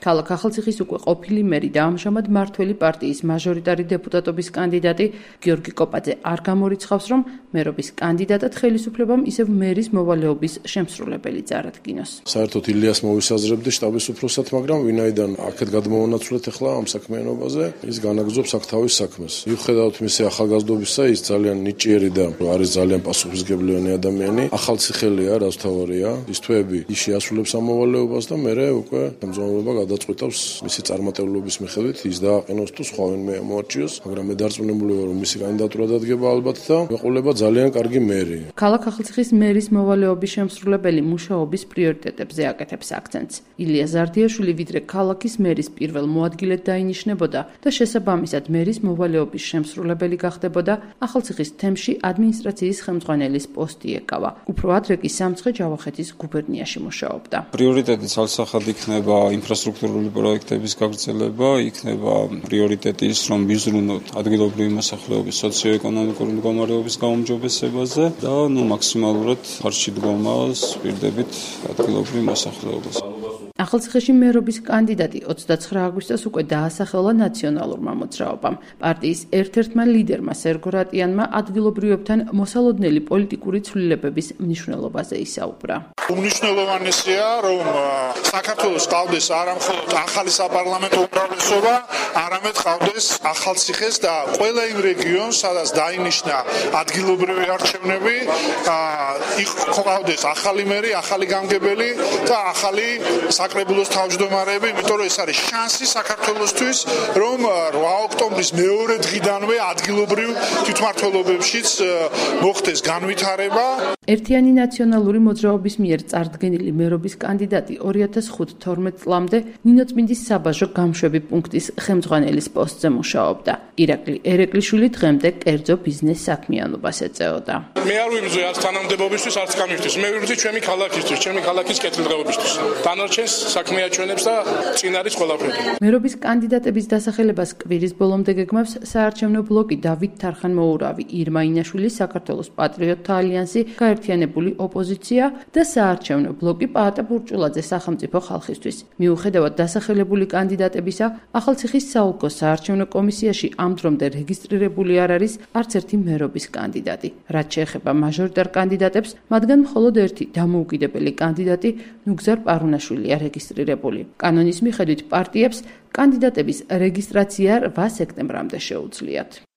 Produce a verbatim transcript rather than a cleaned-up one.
ქალაქ ახალციხის უკვე ყოფილი მერი და ამჟამად მმართველი პარტიის მაჟორიტარი დეპუტატობის კანდიდატი გიორგი კოპაძე არ გამორიცხავს, რომ მერობის კანდიდატად ხელისუფლებამ ისევ მერის მოვალეობის შემსრულებელი წარადგინოს. საერთოდ ილიას მოვისაზრებდი შტაბის უფროსად, მაგრამ ვინაიდან აქეთ გადმოვანაცვლეთ ახლა ამ საქმიანობაზე, ის განაგრძობს აქ თავის საქმეს. მიუხედავად მისი ახალგაზრდობისა, ის ძალიან ნიჭიერი და არის ძალიან პასუხისმგებლიანი ადამიანი. ახალციხელია, რაც თავარია. ის თვეები ის შეასრულებს ამ მოვალეობას და მერე უკვე ხელმძღვანელობა გადაწყვეტავს მისი წარმატებლობის მიხედვით ის დააყენოს თუ სხვა ვინმე მოარჩიოს, მაგრამ მე დარწმუნებული ვარ, რომ მისი კანდიდატურა დადგება ალბათ და მეყოლება ძალიან კარგი მერი. ქალაქ ახალციხის მერის მოვალეობის შემსრულებელი მუშაობის პრიორიტეტებზე აკეთებს აქცენტს. ილია ზარდიაშვილი ვიდრე ქალაქის მერის პირველ მოადგილედ დაინიშნებოდა და შესაბამისად მერის მოვალეობის შემსრულებელი გახდებოდა, ახალციხის თემში ადმინისტრაციის ხელმძღვანელის პოსტი ეკავა. უფრო ადრე კი სამცხე ჯავახეთის გუბერნიაში მუშაობდა. პრიორიტეტი ცალსახად იქნება ინფრასტრუქტურული პროექტების გაგრძელება, იქნება პრიორიტეტი ის, რომ ვიზრუნოთ ადგილობრივი მოსახლეობის სოციო-ეკონომიკური მდგომარეობის გაუმჯობესებაზე და ნუ მაქსიმალურად ხარჯში დგომას ვირდებით ადგილობრივი მოსახლეობას. ახალციხეში მერობის კანდიდატი ოცდაცხრა აგვისტოს უკვე დაასახელა ნაციონალურმა მოძრაობამ. პარტიის ერთ-ერთმა ლიდერმა სერგო რატიანმა ადგილობრივებთან მოსალოდნელი პოლიტიკური ცვლილებების მნიშვნელობაზე ისაუბრა. უმნიშვნელოვანესია, რომ საქართველოს ყავდეს არა მხოლოდ ახალი საპარლამენტო უმრავლესობა, არამედ ყავდეს ახალციხეს და ყველა იმ რეგიონს, სადაც დაინიშნა ადგილობრივი არჩევნები, ყავდეს ახალი მერი, ახალი გამგებელი და ახალი საკრებულოს თავმჯდომარეები, იმიტომ რომ ეს არის შანსი საქართველოსთვის, რომ რვა ოქტომბრის მეორე დღიდანვე ადგილობრივ თვითმმართველობებშიც მოხდეს განვითარება. ერთიანი ნაციონალური მოძრაობის მიერ წარდგენილი მერობის კანდიდატი ორი ათას ხუთი თორმეტ წლამდე ნინოწმინდის საბაჟო გამშვები პუნქტის ხელმძღვანელის პოსტზე მუშაობდა. ირაკლი ერეკლიშვილი დღემდე კერძო ბიზნეს საქმიანობას ეწეოდა. მე არ ვიბრძვი არც თანამდებობისთვის, არც კამისთვის. მე ვიბრძვი ჩემი ქალაქისთვის, ჩემი ქალაქის კეთილდღეობისთვის. დანარჩენს საქმეაჩვენებს და წინ არის ყველაფერი. მერობის კანდიდატების დასახელებას კვირის ბოლომდე გეგმავს საარჩევნო ბლოკი დავით თარხან-მოურავი, ირმა ინაშვილი, საქართველოს პატრიოტთა ალიანსი, გაერთიანებული ოპოზიცია და საარჩევნო ბლოკი პაატა ბურჭულაძე სახელმწიფო ხალხისთვის. მიუხედავად დასახელებული კანდიდატებისა, ახალციხის საოლქო საარჩევნო კომისიაში ამ დრომდე რეგისტრირებული არ არის არც ერთი მერობის კანდიდატი. რაც შეეხება მაჟორიტარ კანდიდატებს, მათგან მხოლოდ ერთი დამოუკიდებელი კანდიდატი ნუგზარ პარუნაშვილია რეგისტრირებული. კანონის მიხედვით პარტიებს კანდიდატების რეგისტრაცია რვა სექტემბრამდე შეუძლიათ.